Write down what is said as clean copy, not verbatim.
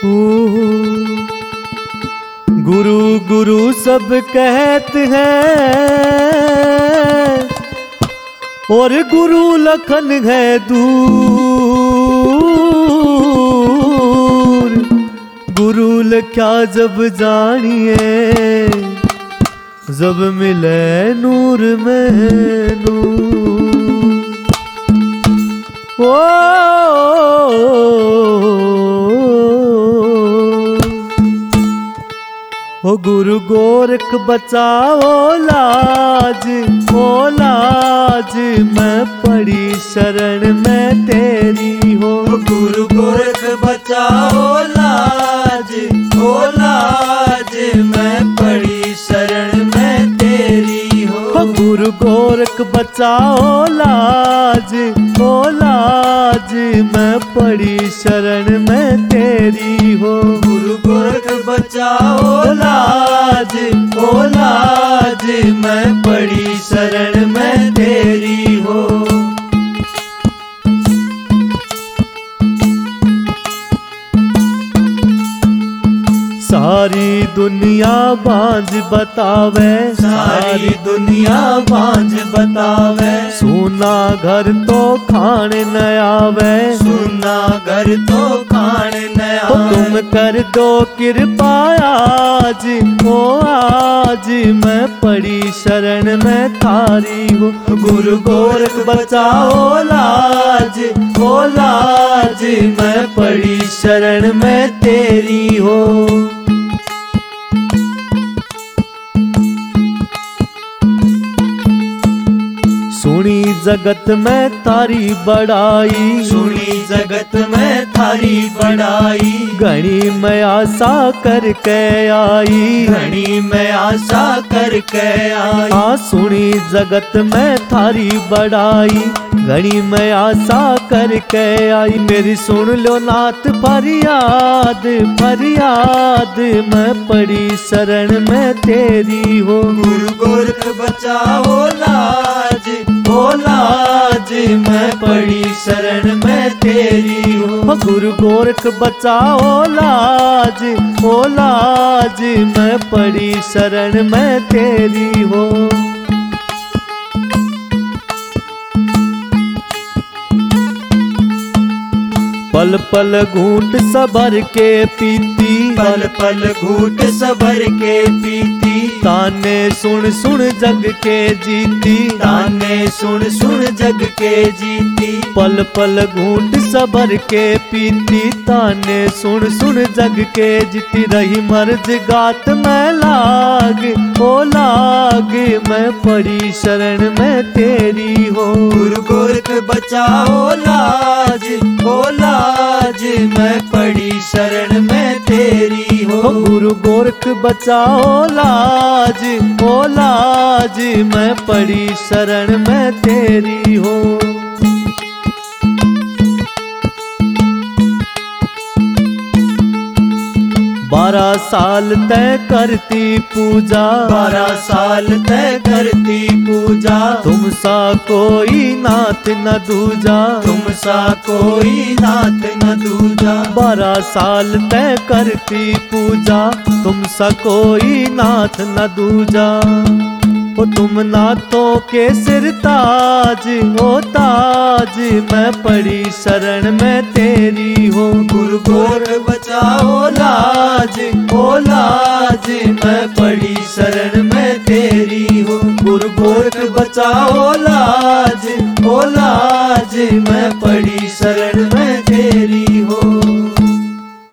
गुरु गुरु सब कहते हैं और गुरु लखन है दूर। गुरु लख्या जब जानिए जब मिले नूर में नूर। ओ गुरु गोरख बचाओ लाज, ओ लाज मैं पड़ी शरण में तेरी हो। गुरु गोरख बचाओ लाज, ओ लाज मैं पड़ी शरण में तेरी हो। गुरु गोरख बचाओ लाज, ओ लाज मैं पड़ी शरण में तेरी हो। गुरु गोरख बचाओ लाज, ओ लाज मैं पड़ी शरण में तेरी हो। सारी दुनिया बांझ बतावे, सारी दुनिया बांझ बतावे। सुना घर तो खाने न आवे, सुना घर तो खाने न आवे। तुम कर दो कृपा आज, ओ आज मैं पड़ी शरण में थारी हो। गुरु गोरख बचाओ लाज, ओ लाज मैं पड़ी शरण में तेरी हो। सुनी जगत में थारी बड़ाई, सुनी जगत में थारी बड़ाई। घनी मैं आशा करके आई, घनी मैं आशा करके आई। हाँ सुनी जगत में थारी बड़ाई, घनी मैं आशा करके आई। मेरी सुन लो नाथ फरियाद, फरियाद मैं पड़ी शरण में तेरी हो। गुरु गोरख बचाओ लाज, ओ लाज मैं पड़ी शरण में तेरी हो। गुरु गोरख बचाओ लाज, ओ लाज मैं पड़ी शरण में तेरी हो। पल पल घूंट सबर के पीती, पल पल घूंट सबर के पीती। ताने सुन सुन जग के जीती, ताने सुन सुन जग के जीती। पल पल घूंट सबर के पीती, ताने सुन सुन जग के जीती। रही मर्ज गात में लाग, ओ लाग मैं पड़ी शरण में तेरी हो। गुरु गोरख बचाओ लाज, ओ लाज मैं पड़ी शरण में तेरी हो। गुरु गोरख बचाओ लाज, ओ लाज मैं पड़ी शरण में तेरी हो। 12 साल तय करती पूजा, 12 साल तय करती पूजा। तुम सा कोई नाथ न दूजा, तुम सा कोई नाथ न दूजा। 12 साल तय करती पूजा, तुम सा कोई नाथ न दूजा। ओ तुम नाथों के सिर ताज, ओ ताज मैं पड़ी शरण में तेरी हो। गुरु गोरख बचाओ लाज, ओ लाज मैं पड़ी शरण में तेरी हो। गुरु गोरख बचाओ लाज, ओ लाज मैं पड़ी शरण में तेरी